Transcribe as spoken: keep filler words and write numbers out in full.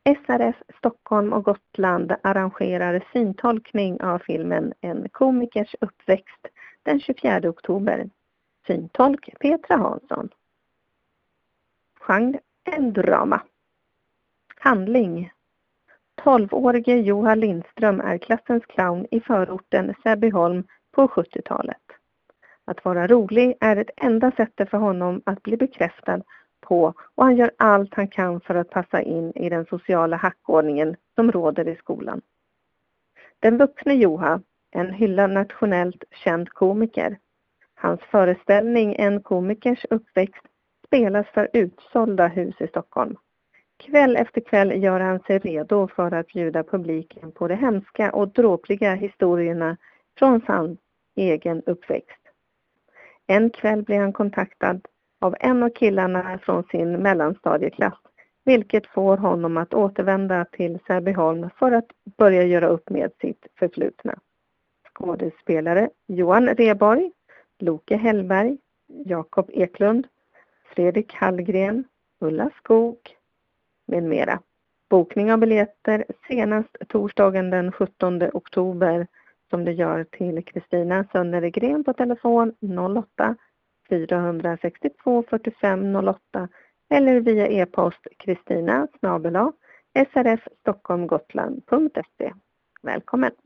S R F Stockholm och Gotland arrangerar syntolkning av filmen En komikers uppväxt den tjugofjärde oktober. Syntolk Petra Hansson. Genre en drama. Handling. tolvårige Johan Lindström är klassens clown i förorten Säbyholm på sjuttiotalet. Att vara rolig är ett enda sätt för honom att bli bekräftad på, och han gör allt han kan för att passa in i den sociala hackordningen som råder i skolan. Den vuxne Johan, en hyllad nationellt känd komiker. Hans föreställning En komikers uppväxt spelas för utsålda hus i Stockholm. Kväll efter kväll gör han sig redo för att bjuda publiken på de hemska och dråpliga historierna från hans egen uppväxt. En kväll blir han kontaktad av en av killarna från sin mellanstadieklass, vilket får honom att återvända till Säbyholm för att börja göra upp med sitt förflutna. Skådespelare Johan Rheborg, Loke Hellberg, Jakob Eklund, Fredrik Hallgren, Ulla Skog med mera. Bokning av biljetter senast torsdagen den sjuttonde oktober som det gör till Kristina Sönnergren på telefon noll åtta fyra sex två fyra fem noll åtta eller via e-post kristina snabel-a srfstockholmgotland punkt se. Välkommen!